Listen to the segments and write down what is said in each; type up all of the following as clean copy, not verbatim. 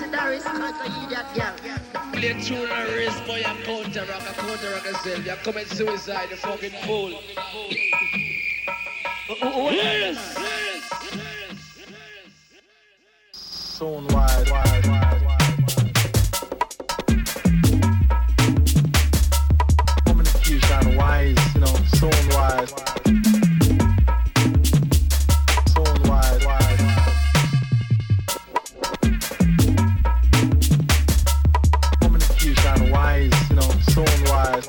Doris, cut a idiot girl. Play tune and race boy and counter rock yourself. You commit suicide, you fucking fool. Yes. Sound wise. Communication wise, you know, sound wise. Communication wise, you know, sound wise.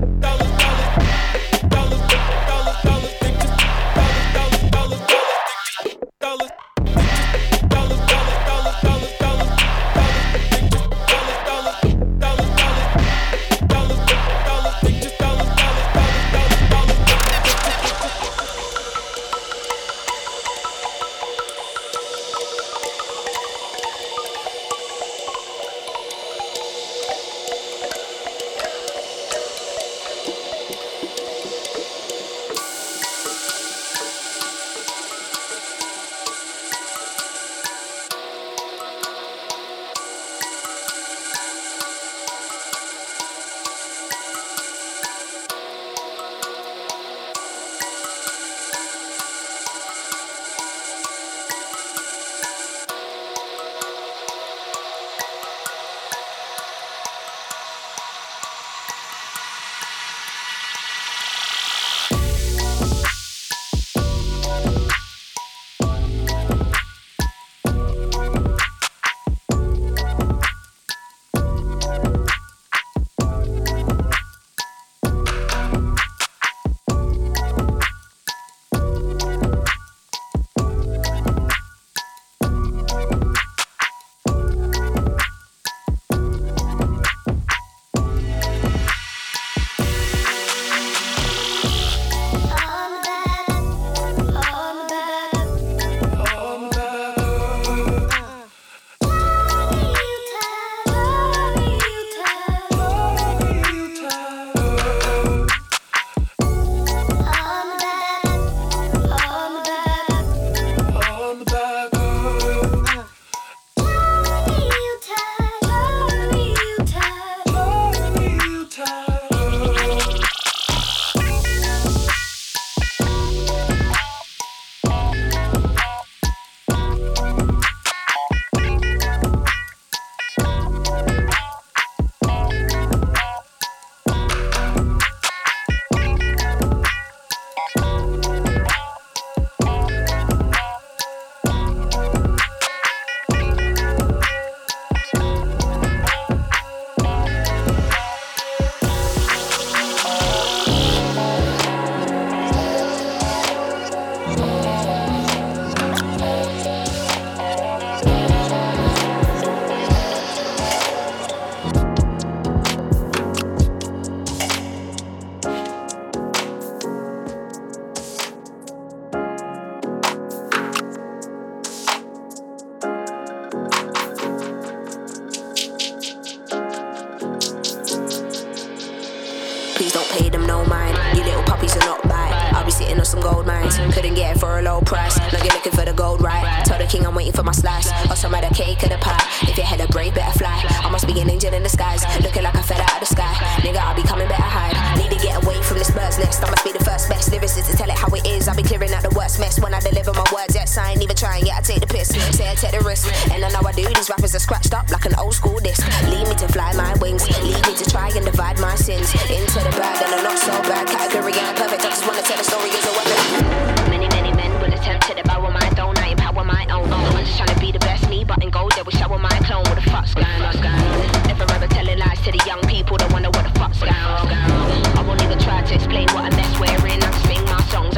pay them no mind. You little puppies are not bite. I'll be sitting on some gold mines. Couldn't get it for a low price. Now you're looking for the gold, right? Tell the king I'm waiting for my slice. Or some of the cake or the pie. If your head a brave, better fly. I must be an angel in the skies. Looking like I fell out of the sky. Nigga, I'll be coming, better hide. Need to get away from this bird's nest. I must be the first best lyricist to tell it how it is. I'll be clearing out the worst mess when I deliver my words. Yes, I ain't even trying, yet I take the piss. Say I take the risk. And I know I do. These rappers are scratched up like an old school disc. Leave me to fly my wings. Leave me to try and divide my sins into the bad and the not so bad category. I'm perfect. I just wanna tell the story as a weapon. Many men will attempt to devour my throne. I empower my own. I'm just trying to be the best me, but in gold they will shower my clone. What the fuck's going on? If I'm ever telling lies to the young people, they wonder what the fuck's going on. I won't even try to explain what a mess we're in. I'm sing my songs.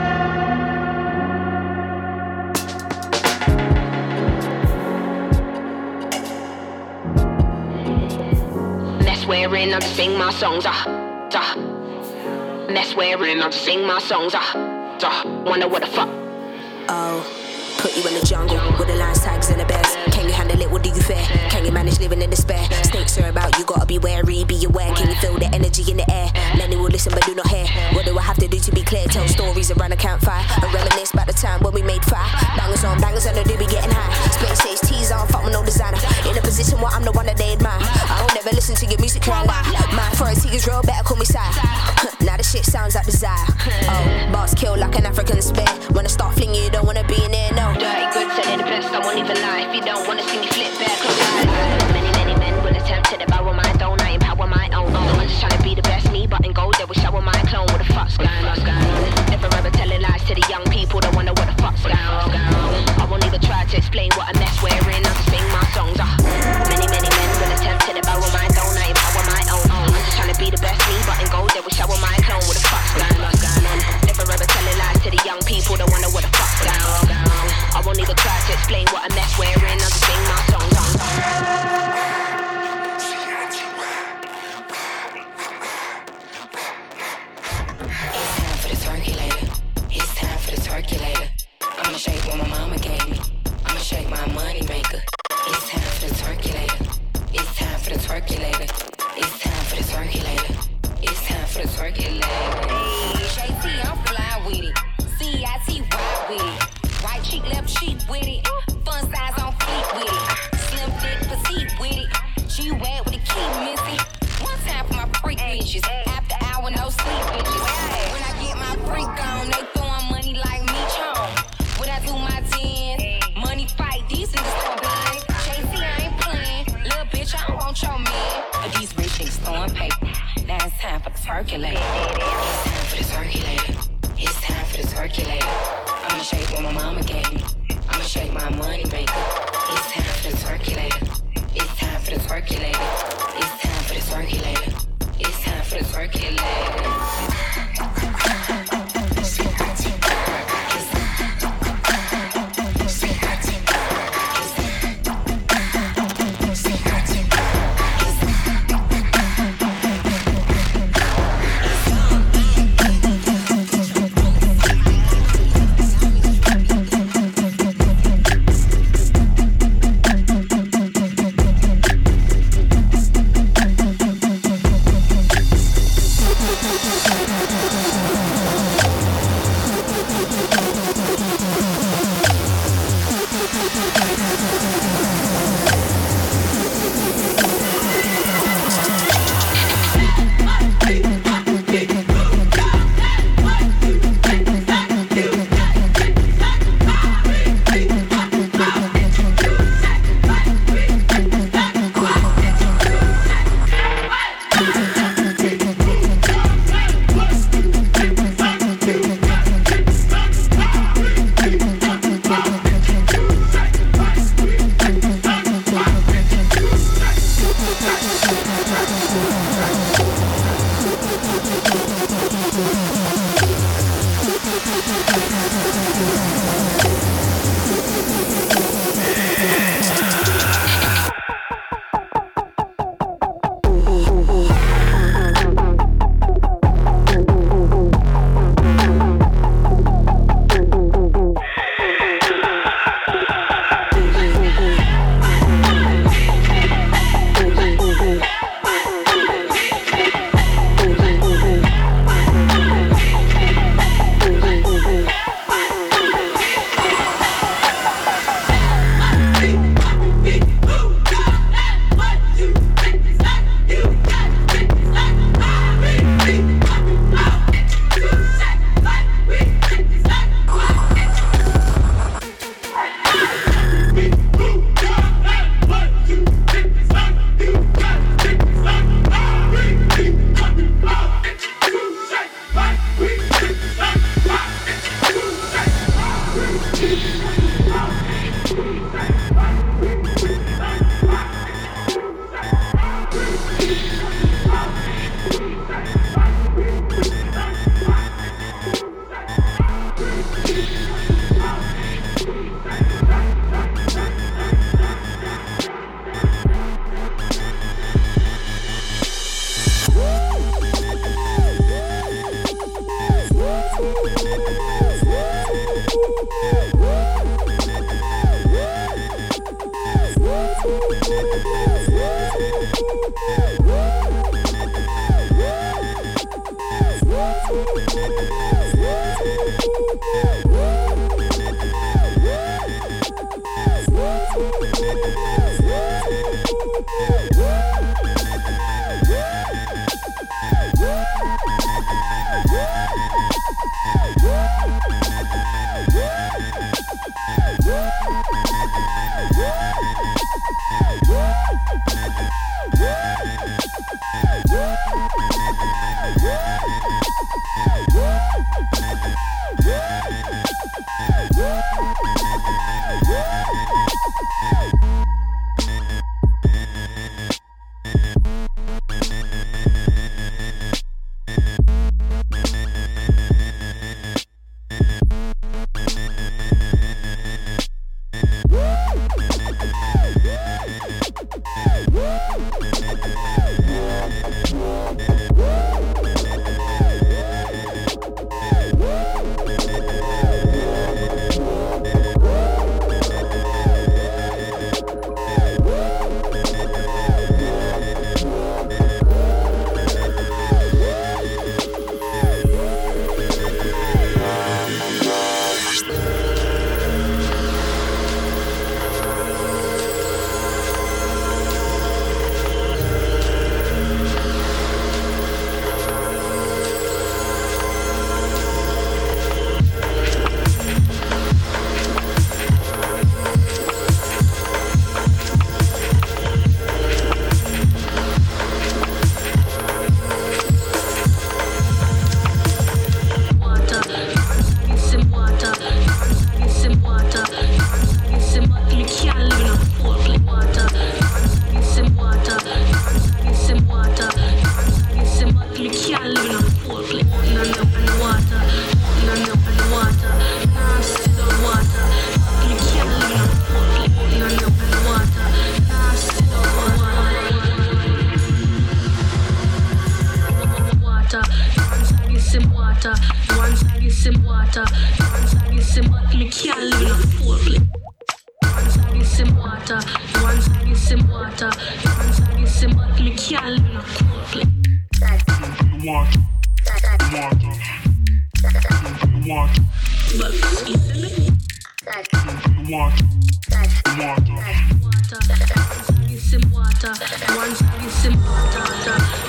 Mess we're in. I'm sing my songs. Mess we're in. I'm sing my songs. Wonder what the fuck. Oh. Put you in the jungle with the lions, tigers and the bears. Can you handle it? What do you fear? Can you manage living in despair? Snakes are about, you gotta be wary, be aware. Can you feel the energy in the air? Many will listen but do not hear. What do I have to do to be clear? Tell stories around a campfire and reminisce about the time when we made fire. Bangers and I do be getting high. Space HTs on, fuck with no designer. In a position where I'm the one that they admire. I don't ever listen to your music cry loud. My authority is real, better call me sire. Now the shit sounds like desire. Oh, bars kill like an African spear. When I start flinging, you don't wanna be in there, no. Dirty good, selling the best, I won't even lie. If you don't wanna see me flip back, close your eyes. Many men will attempt to devour my throne. I empower my own. I'm just trying to be the best me, but in gold they will shower my clone. What the fuck's going on? If I'm ever telling lies to the young people, they wonder what the fuck's going on. I won't even try to explain what a mess we're in. I'll just sing my songs. Many men will attempt to devour my throne. I empower my own. I'm just trying to be the best me, but in gold they will shower my clone. What the fuck's going on? If I'm ever telling lies to the young people, they wonder what the fuck's going on. I won't even try to explain what a mess we're in. I'll just sing my songs. It's time for the circulator. I'ma shake what my mama gave me. I'ma shake my money maker. It's time for the circulator. It's time for the circulator. It's time for the circulator. It's time for the circulator. Hey, Shay-T, I'm fly with it. C-I-T, ride with it. Right cheek, left cheek with it. Fun size on fleek with it. Slim thick, petite with it. She wet with the key missing. One time for my freak bitches. After hour, no sleep bitches. When I get my freak on, they throwing money like me chong. When I do my 10, money fight, these niggas don't blind. Jay-Z, I ain't playing. Little bitch, I don't want your man. But these rich niggas throwing paper. Now it's time for the circulator. It's time for the circulator. It's time for the circulator. I'ma shake what my mama gave me. I'ma shake my money maker. It's time for the circulator. It's time for the circulator. It's time for the circulator. It's time for the circulator. water. One side is some water. One side is some water. Me can't live in a full clip. One side is some water. One side is some water. One side is some water. Me can't live in a full clip. Water. But easily. Water. One side is some water. One side is some water.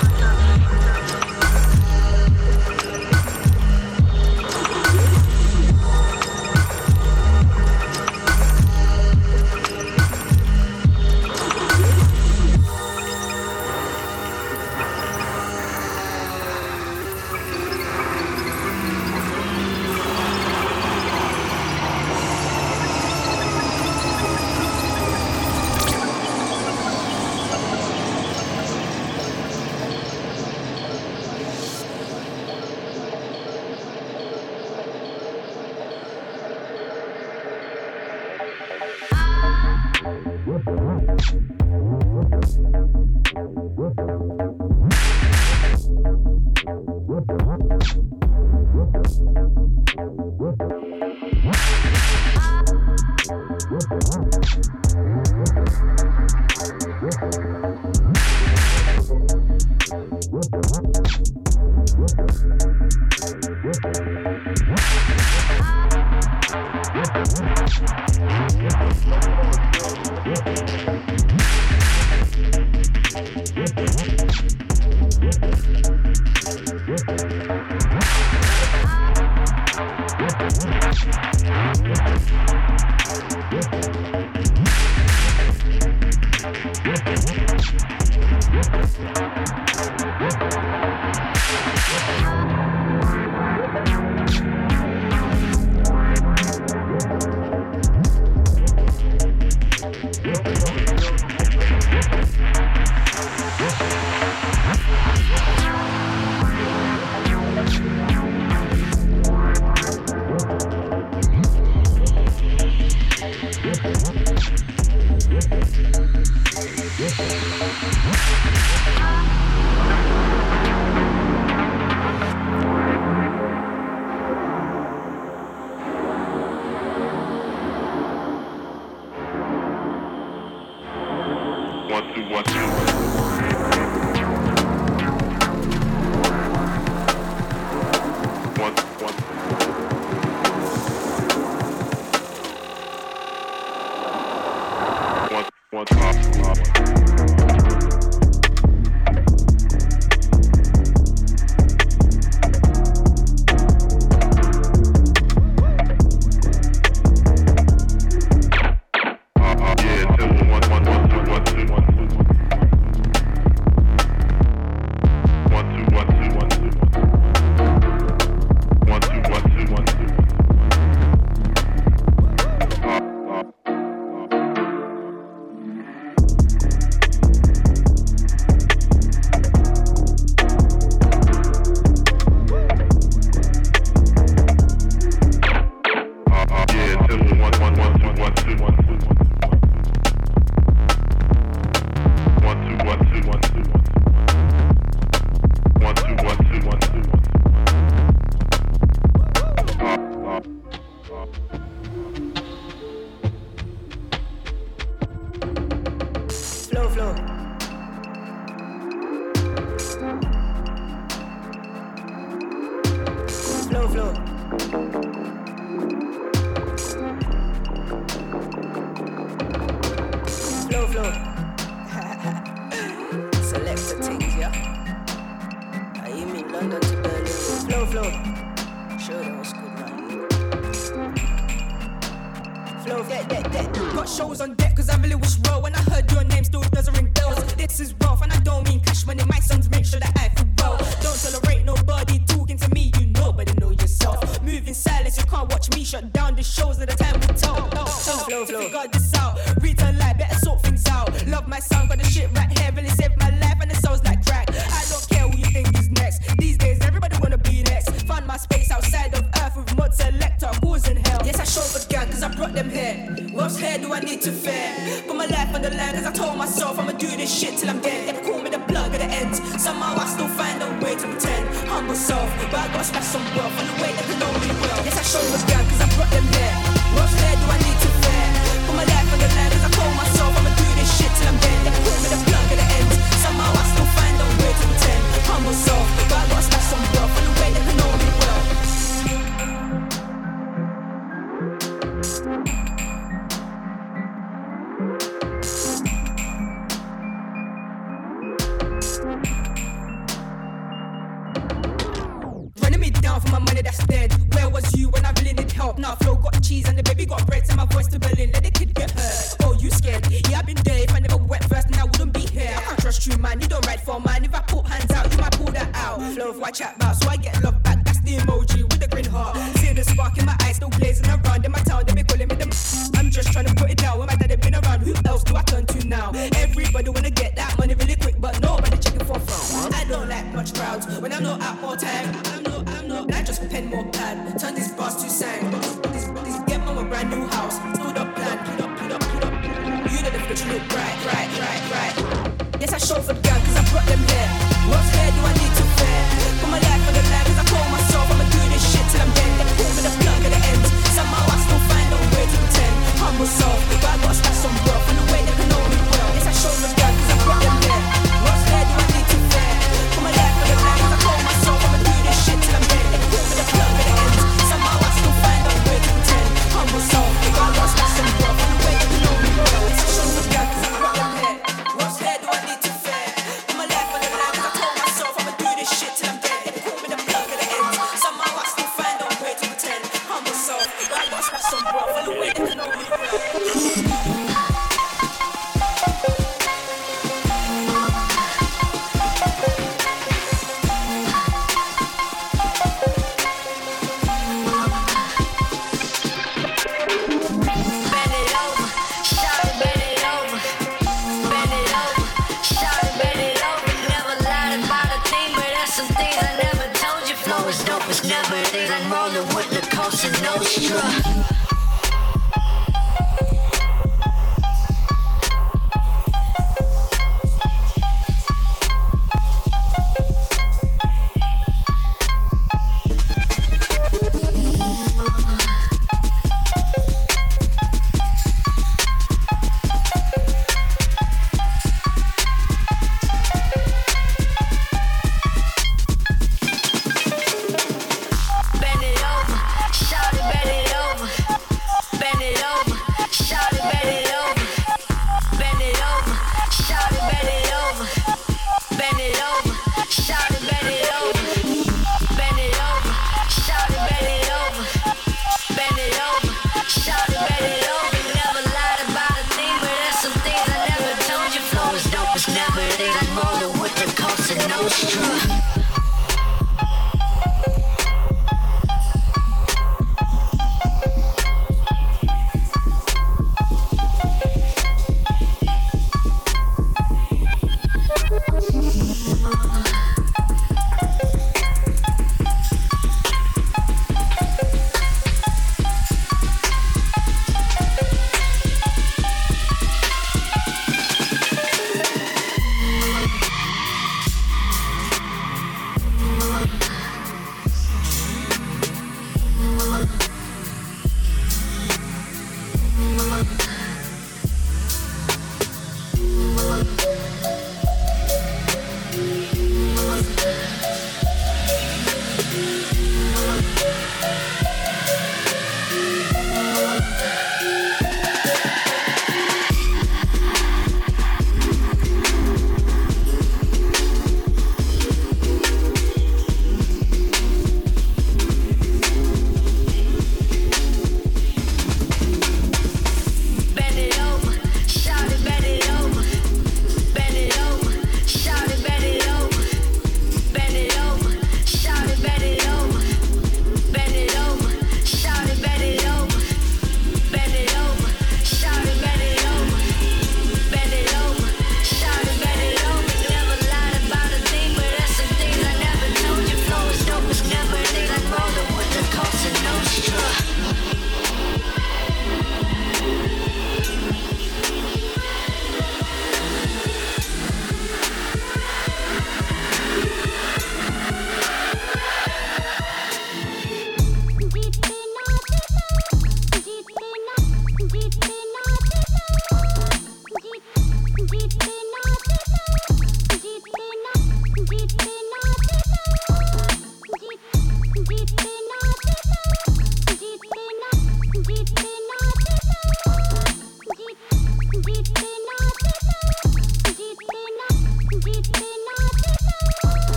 Somehow I still find a way to pretend humble self, but I gotta smash some wealth. money that's dead. Where was you when I really need help? Now flow got cheese and the baby got bread. Send my voice to Berlin, let the kid get hurt. Oh, you scared? Yeah, I've been there. If I never went first, then I wouldn't be here. I can't trust you, man. You don't write for man. If I put hands out, you might pull that out. Flow of what chat about, so I get love back. That's the emoji with the grin heart. See the spark in my eyes, still blazing around in my town. They be calling me the. I'm just trying to put it down. When my dad had been around, who else do I turn to now? Everybody wanna get that money really quick, but nobody checking for fun. I don't like much crowds when I'm not out more time. I'm not. I just pen more pad. Turn these bars to sang. Get mom a brand new house. Stood up plan. Put up. You know the future look bright. Yes, I show for the gang cause I brought them here. What's here do I need to fear? Put my life on the line cause I told myself I'ma do this shit till I'm dead. They put me the plug at the end. Somehow I still find a way to pretend. Humble self, but I gotta stash some wealth in the way they can know me well. Yes, I show for the gang cause I brought them here. What's here do I need to fear? Put my life on the line cause I told myself I'ma do this shit till I'm dead. They put me the plug at the end. Somehow I still find a way to pretend. Humble self, but I gotta stash some wealth in the way they can know me well. Yes, I show for the gang cause I brought them here. What's here do I need to fear? Put my life on the line cause I told myself I'ma do this shit till I'm dead. They put me the plug at the end. Somehow I still find a way to pretend. Humble self, but I gotta stash some wealth in the way they can know me well. Bend it over, shout it, bend it over.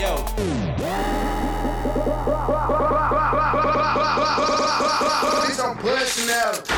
Yo. Bitch, I'm pushing at him.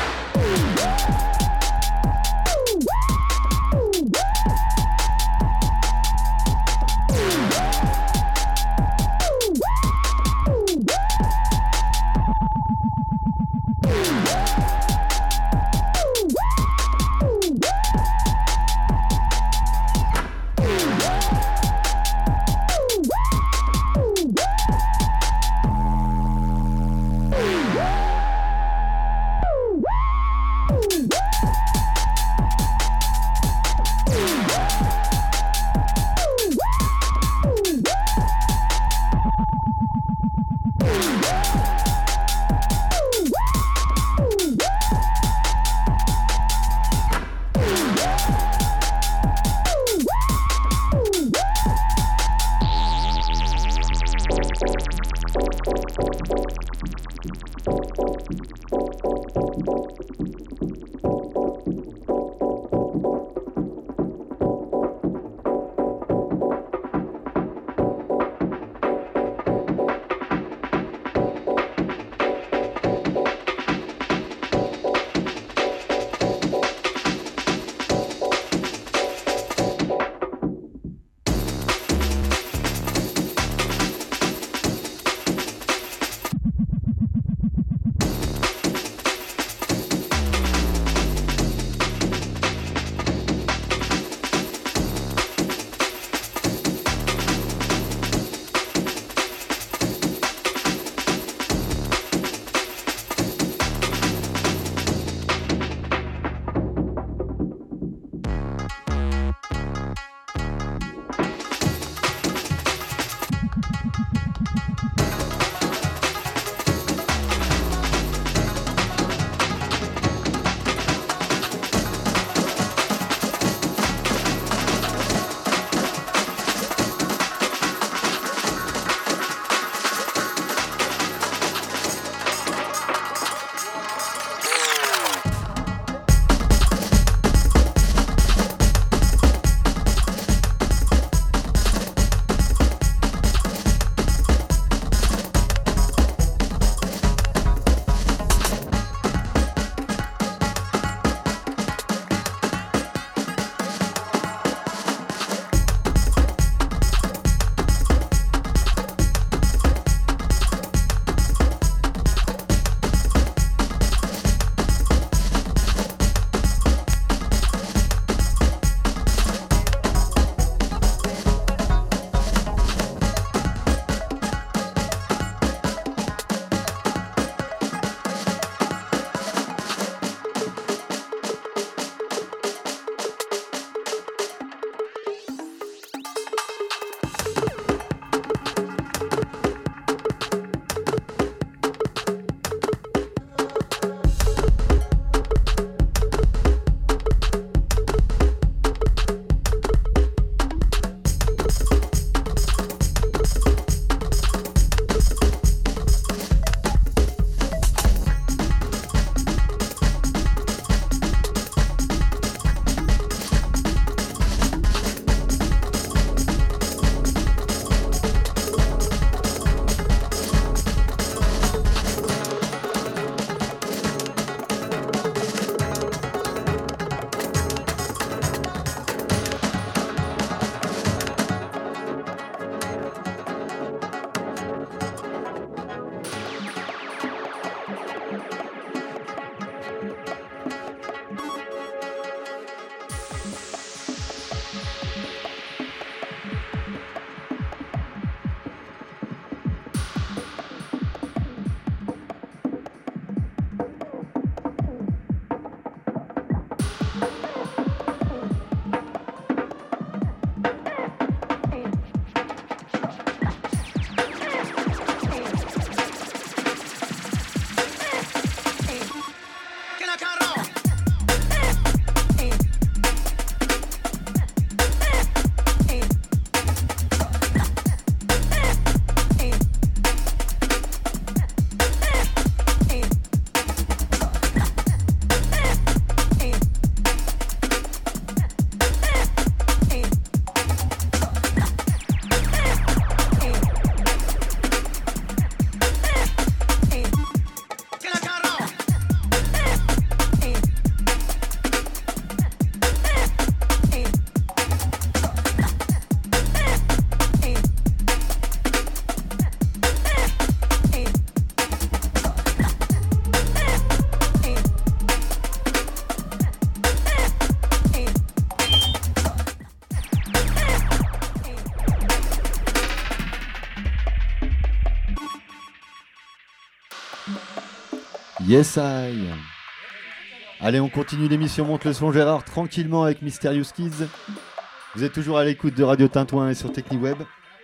Yes I. Allez, on continue l'émission Monte le son Gérard tranquillement avec Mysterious Kids. Vous êtes toujours à l'écoute de Radio Tintouin et sur TechniWeb.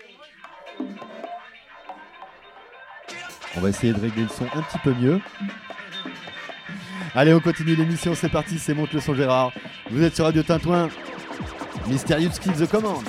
On va essayer de régler le son un petit peu mieux. Allez, on continue l'émission, c'est parti, c'est Monte le son Gérard. Vous êtes sur Radio Tintouin. Mysterious Kids commande.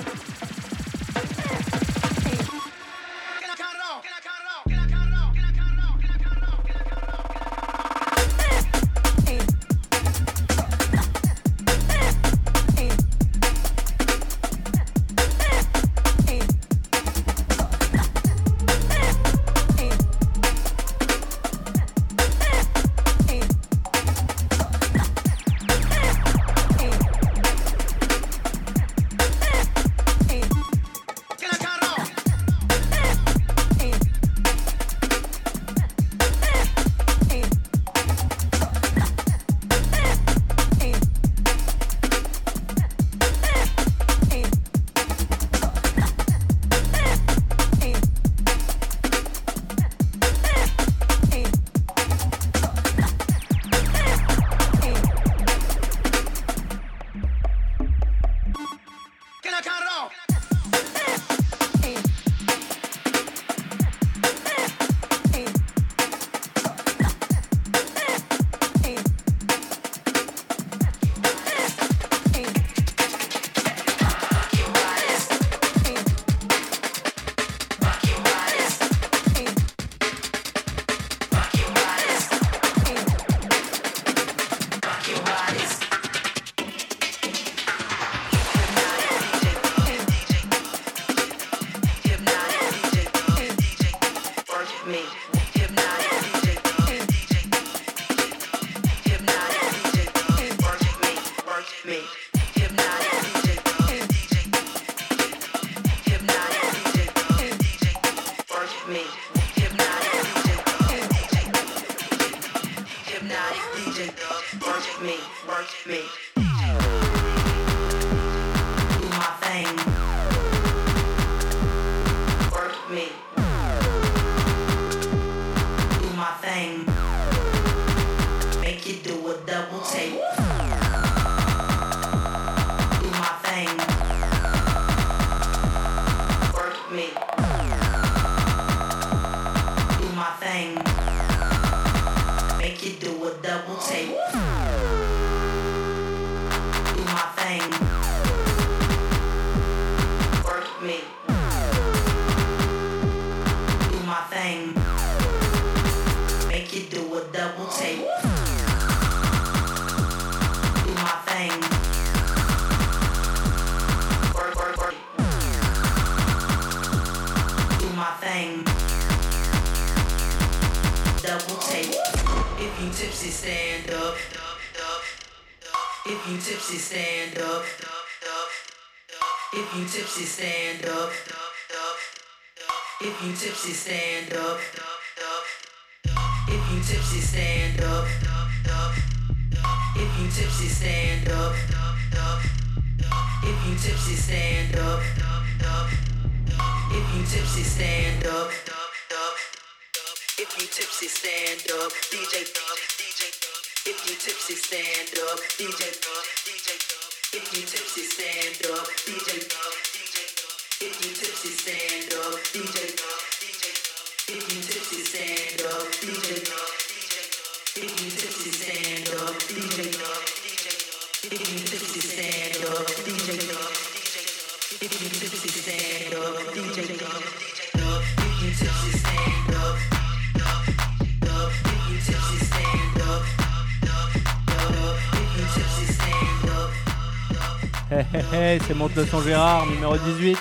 Hey, c'est Monte le son Gérard, numéro 18.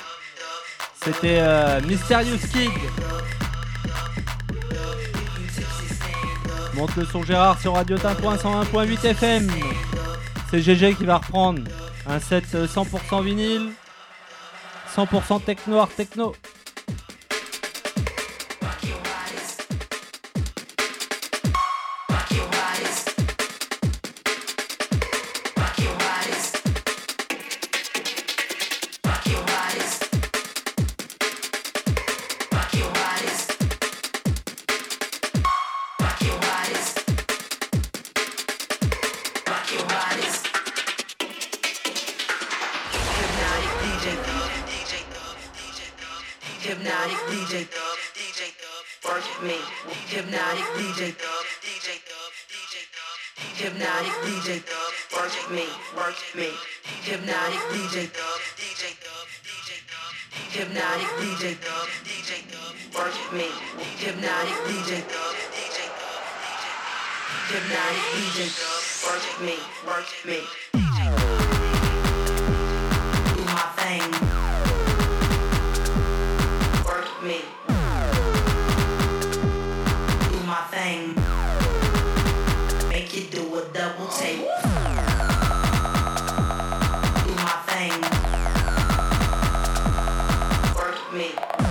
C'était Mysterious Kid. Monte le son Gérard sur Radio Tintouin 101.8 FM. C'est GG qui va reprendre un set 100% vinyle, 100% techno art techno. Hypnotic DJ, work me. Hypnotic DJ, hypnotic DJ, work me. Hypnotic DJ, hypnotic DJ, work me. Hypnotic DJ, hypnotic DJ, work me. Do my thing. Me. Do my thing. Make you do a double take. Do my thing. Work me.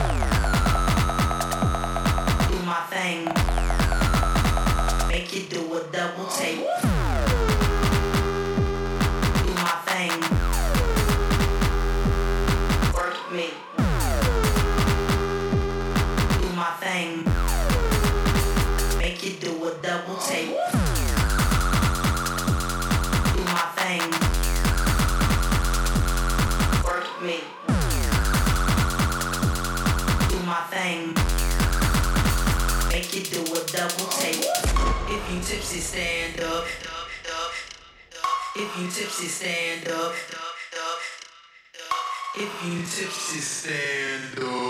Do my thing. Make you do a double take. Do my thing. Work me. My thing, make you do a double take. Do my thing, work me. Do my thing, make you do a double take. If you tipsy, stand up. If you tipsy, stand up. If you tipsy, stand up.